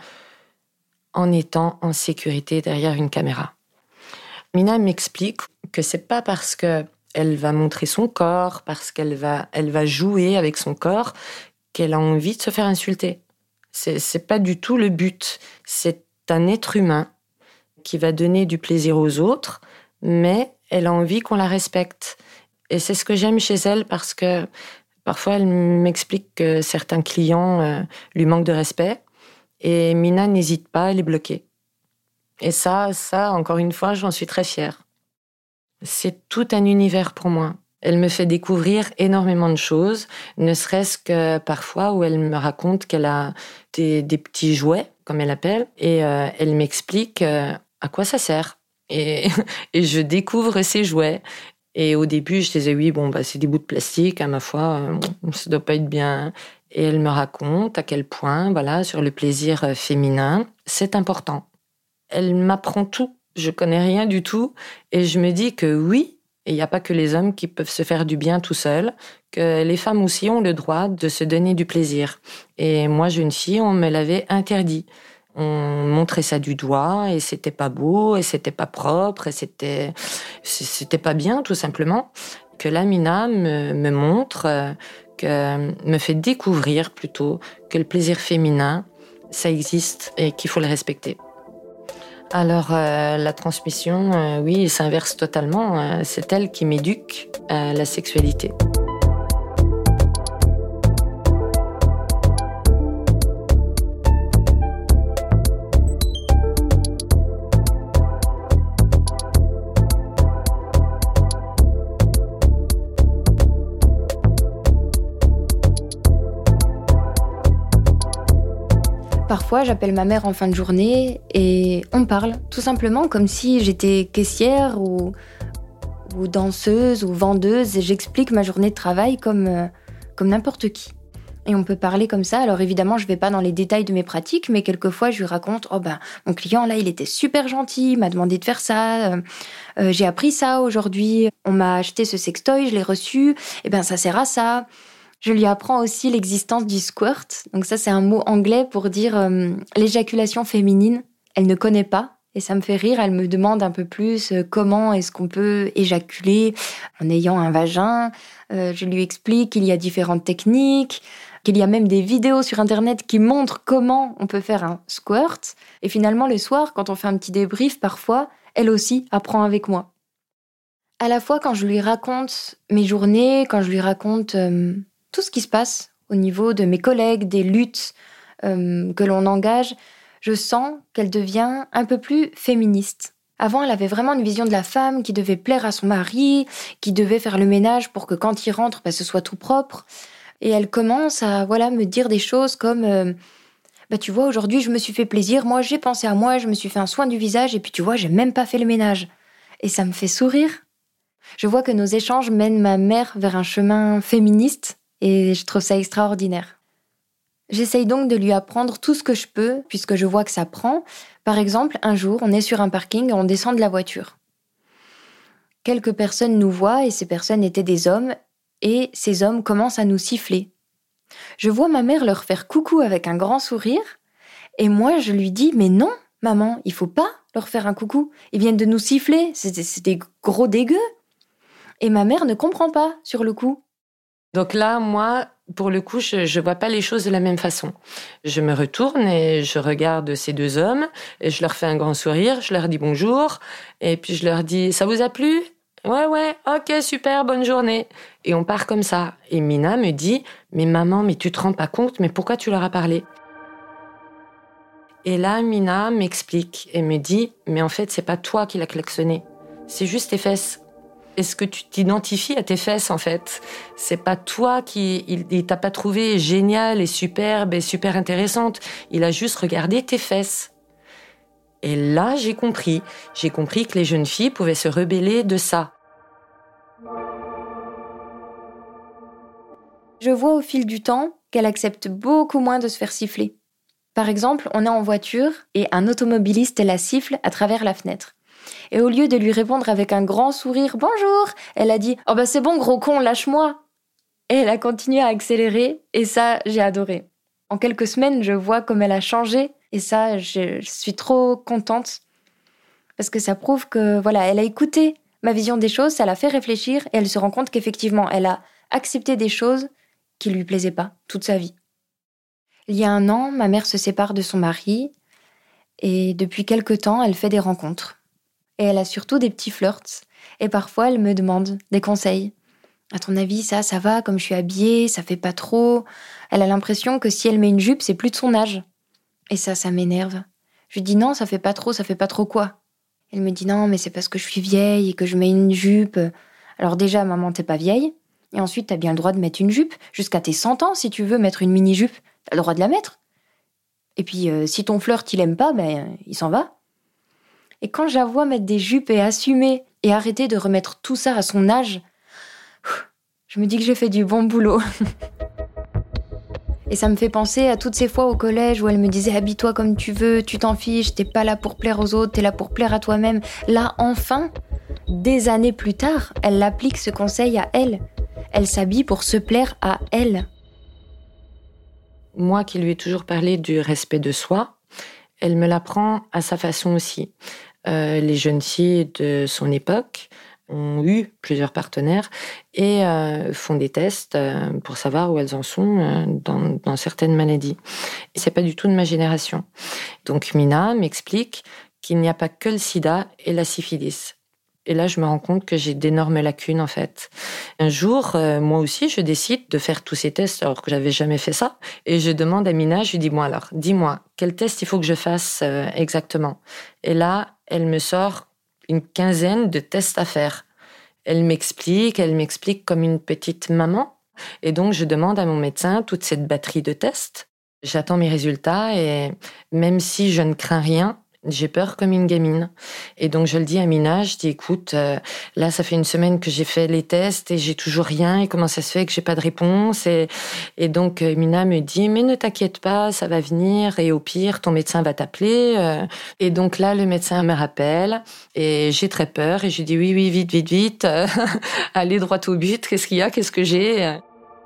en étant en sécurité derrière une caméra. Mina m'explique que c'est pas parce que elle va montrer son corps, parce qu'elle va, elle va jouer avec son corps, qu'elle a envie de se faire insulter. C'est, c'est pas du tout le but. C'est un être humain qui va donner du plaisir aux autres, mais elle a envie qu'on la respecte. Et c'est ce que j'aime chez elle parce que parfois elle m'explique que certains clients euh, lui manquent de respect. Et Mina n'hésite pas à les bloquer. Et ça, ça, encore une fois, j'en suis très fière. C'est tout un univers pour moi. Elle me fait découvrir énormément de choses, ne serait-ce que parfois où elle me raconte qu'elle a des, des petits jouets, comme elle appelle, et euh, elle m'explique euh, à quoi ça sert. Et, et je découvre ces jouets. Et au début, je disais, oui, bon, bah, c'est des bouts de plastique, à ma foi, euh, ça doit pas être bien. Et elle me raconte à quel point, voilà, sur le plaisir féminin, c'est important. Elle m'apprend tout. Je connais rien du tout. Et je me dis que oui, il n'y a pas que les hommes qui peuvent se faire du bien tout seuls, que les femmes aussi ont le droit de se donner du plaisir. Et moi, jeune fille, on me l'avait interdit. On montrait ça du doigt et c'était pas beau et c'était pas propre et c'était c'était pas bien tout simplement. Que là, Mina me, me montre, que me fait découvrir plutôt que le plaisir féminin, ça existe et qu'il faut le respecter. Alors euh, la transmission, euh, oui, s'inverse totalement. Euh, c'est elle qui m'éduque à la sexualité. Parfois, j'appelle ma mère en fin de journée et on parle, tout simplement comme si j'étais caissière ou, ou danseuse ou vendeuse et j'explique ma journée de travail comme, euh, comme n'importe qui. Et on peut parler comme ça. Alors évidemment, je ne vais pas dans les détails de mes pratiques, mais quelquefois, je lui raconte « Oh ben, mon client, là, il était super gentil, il m'a demandé de faire ça. Euh, euh, j'ai appris ça aujourd'hui. On m'a acheté ce sextoy, je l'ai reçu. Et ben, ça sert à ça. » Je lui apprends aussi l'existence du squirt. Donc ça, c'est un mot anglais pour dire euh, l'éjaculation féminine. Elle ne connaît pas et ça me fait rire. Elle me demande un peu plus euh, comment est-ce qu'on peut éjaculer en ayant un vagin. Euh, je lui explique qu'il y a différentes techniques, qu'il y a même des vidéos sur Internet qui montrent comment on peut faire un squirt. Et finalement, le soir, quand on fait un petit débrief, parfois, elle aussi apprend avec moi. À la fois, quand je lui raconte mes journées, quand je lui raconte... Euh, tout ce qui se passe au niveau de mes collègues, des luttes euh, que l'on engage, je sens qu'elle devient un peu plus féministe. Avant, elle avait vraiment une vision de la femme qui devait plaire à son mari, qui devait faire le ménage pour que quand il rentre, bah, ce soit tout propre. Et elle commence à voilà, me dire des choses comme euh, bah, « Tu vois, aujourd'hui, je me suis fait plaisir. Moi, j'ai pensé à moi, je me suis fait un soin du visage. Et puis, tu vois, j'ai même pas fait le ménage. » Et ça me fait sourire. Je vois que nos échanges mènent ma mère vers un chemin féministe. Et je trouve ça extraordinaire. J'essaye donc de lui apprendre tout ce que je peux, puisque je vois que ça prend. Par exemple, un jour, on est sur un parking et on descend de la voiture. Quelques personnes nous voient, et ces personnes étaient des hommes, et ces hommes commencent à nous siffler. Je vois ma mère leur faire coucou avec un grand sourire, et moi je lui dis « Mais non, maman, il faut pas leur faire un coucou. Ils viennent de nous siffler, c'est, c'est des gros dégueux. » Et ma mère ne comprend pas sur le coup. Donc là, moi, pour le coup, je ne vois pas les choses de la même façon. Je me retourne et je regarde ces deux hommes et je leur fais un grand sourire, je leur dis bonjour et puis je leur dis « Ça vous a plu ? Ouais, ouais, ok, super, bonne journée. » Et on part comme ça. Et Mina me dit « Mais maman, mais tu te rends pas compte, mais pourquoi tu leur as parlé ?» Et là, Mina m'explique et me dit « Mais en fait, c'est pas toi qui l'as klaxonné, c'est juste tes fesses. » Est-ce que tu t'identifies à tes fesses, en fait ? C'est pas toi qui... Il, il t'a pas trouvé géniale et superbe et super intéressante. Il a juste regardé tes fesses. Et là, j'ai compris. J'ai compris que les jeunes filles pouvaient se rebeller de ça. Je vois au fil du temps qu'elle accepte beaucoup moins de se faire siffler. Par exemple, on est en voiture et un automobiliste la siffle à travers la fenêtre. Et au lieu de lui répondre avec un grand sourire « Bonjour !» elle a dit « Oh bah c'est bon, gros con, lâche-moi !» Et elle a continué à accélérer, et ça, j'ai adoré. En quelques semaines, je vois comme elle a changé, et ça, je, je suis trop contente. Parce que ça prouve que, voilà, elle a écouté ma vision des choses, ça l'a fait réfléchir, et elle se rend compte qu'effectivement, elle a accepté des choses qui lui plaisaient pas toute sa vie. Il y a un an, ma mère se sépare de son mari, et depuis quelque temps, elle fait des rencontres. Et elle a surtout des petits flirts. Et parfois, elle me demande des conseils. À ton avis, ça, ça va, comme je suis habillée, ça fait pas trop. Elle a l'impression que si elle met une jupe, c'est plus de son âge. Et ça, ça m'énerve. Je lui dis non, ça fait pas trop, ça fait pas trop quoi. Elle me dit non, mais c'est parce que je suis vieille et que je mets une jupe. Alors déjà, maman, t'es pas vieille. Et ensuite, t'as bien le droit de mettre une jupe. Jusqu'à tes cent ans, si tu veux mettre une mini-jupe, t'as le droit de la mettre. Et puis, euh, si ton flirt, il aime pas, ben, il s'en va. Et quand je la vois mettre des jupes et assumer et arrêter de remettre tout ça à son âge, je me dis que j'ai fait du bon boulot. Et ça me fait penser à toutes ces fois au collège où elle me disait « Habille-toi comme tu veux, tu t'en fiches, t'es pas là pour plaire aux autres, t'es là pour plaire à toi-même ». Là, enfin, des années plus tard, elle applique ce conseil à elle. Elle s'habille pour se plaire à elle. Moi qui lui ai toujours parlé du respect de soi, elle me l'apprend à sa façon aussi. Euh, les jeunes filles de son époque ont eu plusieurs partenaires et euh, font des tests euh, pour savoir où elles en sont euh, dans, dans certaines maladies. Et c'est pas du tout de ma génération. Donc Mina m'explique qu'il n'y a pas que le sida et la syphilis. Et là, je me rends compte que j'ai d'énormes lacunes, en fait. Un jour, euh, moi aussi, je décide de faire tous ces tests, alors que j'avais jamais fait ça. Et je demande à Mina, je lui dis, moi alors, dis-moi, quel test il faut que je fasse euh, exactement? Et là, elle me sort une quinzaine de tests à faire. Elle m'explique, elle m'explique comme une petite maman. Et donc, je demande à mon médecin toute cette batterie de tests. J'attends mes résultats et même si je ne crains rien, j'ai peur comme une gamine. Et donc, je le dis à Mina, je dis, écoute, euh, là, ça fait une semaine que j'ai fait les tests et j'ai toujours rien. Et comment ça se fait que j'ai pas de réponse? Et, et donc, euh, Mina me dit, mais ne t'inquiète pas, ça va venir. Et au pire, ton médecin va t'appeler. Euh. Et donc là, le médecin me rappelle et j'ai très peur. Et je lui dis, oui, oui, vite, vite, vite. Euh, allez droit au but. Qu'est-ce qu'il y a? Qu'est-ce que j'ai?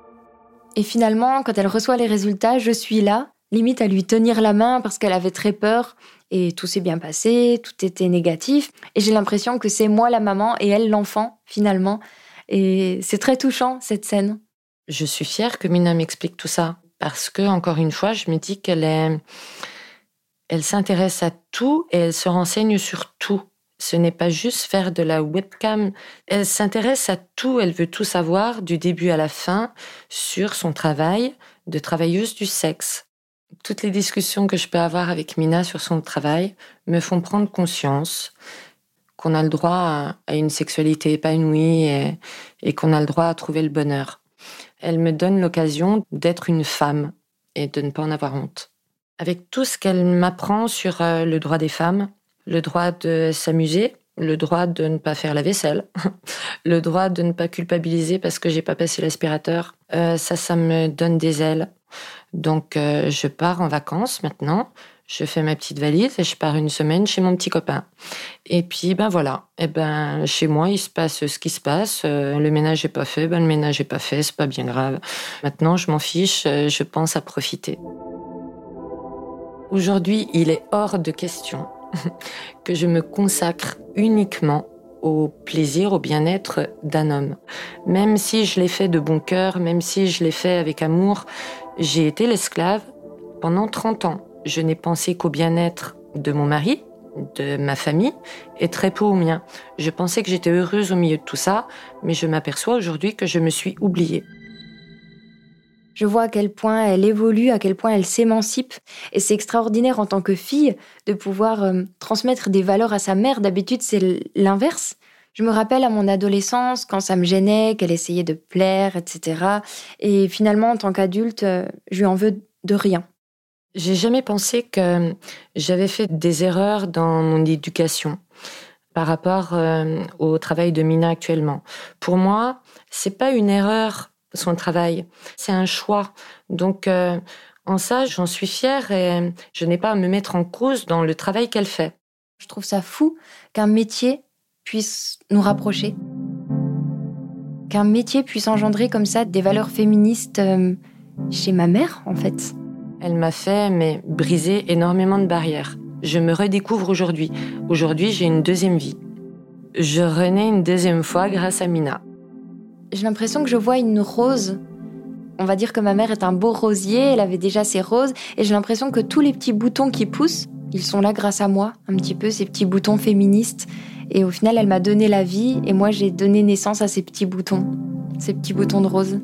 Et finalement, quand elle reçoit les résultats, je suis là, limite à lui tenir la main parce qu'elle avait très peur. Et tout s'est bien passé, tout était négatif. Et j'ai l'impression que c'est moi la maman et elle l'enfant, finalement. Et c'est très touchant, cette scène. Je suis fière que Mina m'explique tout ça. Parce que, encore une fois, je me dis qu'elle est... elle s'intéresse à tout et elle se renseigne sur tout. Ce n'est pas juste faire de la webcam. Elle s'intéresse à tout, elle veut tout savoir, du début à la fin, sur son travail de travailleuse du sexe. Toutes les discussions que je peux avoir avec Mina sur son travail me font prendre conscience qu'on a le droit à, à une sexualité épanouie et, et qu'on a le droit à trouver le bonheur. Elle me donne l'occasion d'être une femme et de ne pas en avoir honte. Avec tout ce qu'elle m'apprend sur euh, le droit des femmes, le droit de s'amuser, le droit de ne pas faire la vaisselle, le droit de ne pas culpabiliser parce que j'ai pas passé l'aspirateur, euh, ça, ça me donne des ailes. Donc, euh, je pars en vacances maintenant. Je fais ma petite valise et je pars une semaine chez mon petit copain. Et puis, ben voilà. Et ben, chez moi, il se passe ce qui se passe. Euh, le ménage n'est pas fait. Ben, le ménage n'est pas fait. C'est pas bien grave. Maintenant, je m'en fiche. Euh, je pense à profiter. Aujourd'hui, il est hors de question que je me consacre uniquement au plaisir, au bien-être d'un homme. Même si je l'ai fait de bon cœur, même si je l'ai fait avec amour, j'ai été l'esclave pendant trente ans. Je n'ai pensé qu'au bien-être de mon mari, de ma famille, et très peu au mien. Je pensais que j'étais heureuse au milieu de tout ça, mais je m'aperçois aujourd'hui que je me suis oubliée. Je vois à quel point elle évolue, à quel point elle s'émancipe. Et c'est extraordinaire en tant que fille de pouvoir euh, transmettre des valeurs à sa mère. D'habitude, c'est l'inverse. Je me rappelle à mon adolescence, quand ça me gênait, qu'elle essayait de plaire, et cetera. Et finalement, en tant qu'adulte, euh, je lui en veux de rien. J'ai jamais pensé que j'avais fait des erreurs dans mon éducation par rapport euh, au travail de Mina actuellement. Pour moi, c'est pas une erreur, son travail, c'est un choix. Donc, euh, en ça, j'en suis fière et je n'ai pas à me mettre en cause dans le travail qu'elle fait. Je trouve ça fou qu'un métier puisse nous rapprocher. Qu'un métier puisse engendrer comme ça des valeurs féministes euh, chez ma mère, en fait. Elle m'a fait mais, briser énormément de barrières. Je me redécouvre aujourd'hui. Aujourd'hui, j'ai une deuxième vie. Je renais une deuxième fois grâce à Mina. J'ai l'impression que je vois une rose. On va dire que ma mère est un beau rosier, elle avait déjà ses roses, et j'ai l'impression que tous les petits boutons qui poussent, ils sont là grâce à moi, un petit peu, ces petits boutons féministes. Et au final, elle m'a donné la vie, et moi, j'ai donné naissance à ces petits boutons, ces petits boutons de rose.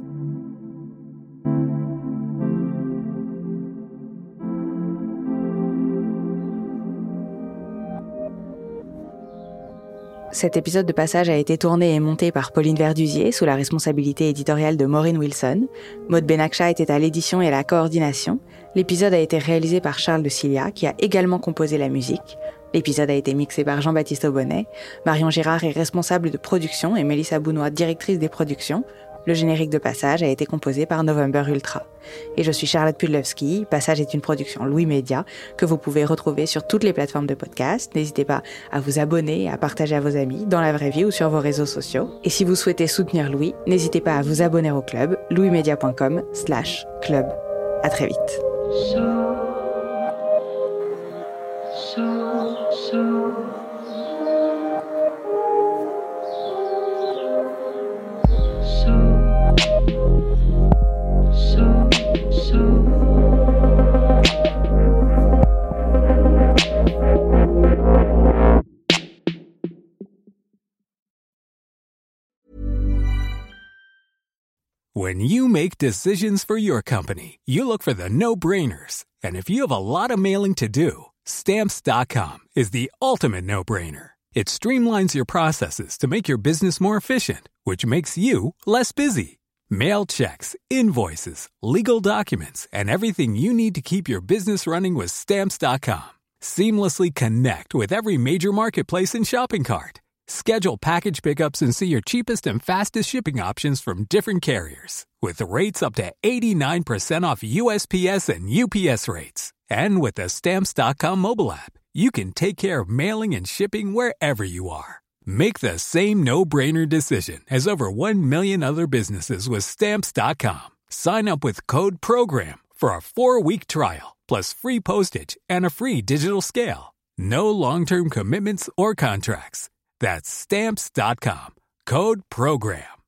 Cet épisode de Passage a été tourné et monté par Pauline Verdusier sous la responsabilité éditoriale de Maureen Wilson. Maud Benakcha était à l'édition et à la coordination. L'épisode a été réalisé par Charles de Cilia, qui a également composé la musique. L'épisode a été mixé par Jean-Baptiste Aubonnet. Marion Girard est responsable de production et Mélissa Bounois, directrice des productions. Le générique de Passage a été composé par November Ultra. Et je suis Charlotte Pudlewski. Passage est une production Louis Média que vous pouvez retrouver sur toutes les plateformes de podcast. N'hésitez pas à vous abonner et à partager à vos amis dans la vraie vie ou sur vos réseaux sociaux. Et si vous souhaitez soutenir Louis, n'hésitez pas à vous abonner au club louismedia.com slash club. À très vite. So, so, so. When you make decisions for your company, you look for the no-brainers. And if you have a lot of mailing to do, Stamps dot com is the ultimate no-brainer. It streamlines your processes to make your business more efficient, which makes you less busy. Mail checks, invoices, legal documents, and everything you need to keep your business running with Stamps dot com. Seamlessly connect with every major marketplace and shopping cart. Schedule package pickups and see your cheapest and fastest shipping options from different carriers. With rates up to eighty-nine percent off U S P S and U P S rates. And with the Stamps dot com mobile app, you can take care of mailing and shipping wherever you are. Make the same no-brainer decision as over one million other businesses with Stamps dot com. Sign up with code PROGRAM for a four-week trial, plus free postage and a free digital scale. No long-term commitments or contracts. That's Stamps dot com. Code PROGRAM.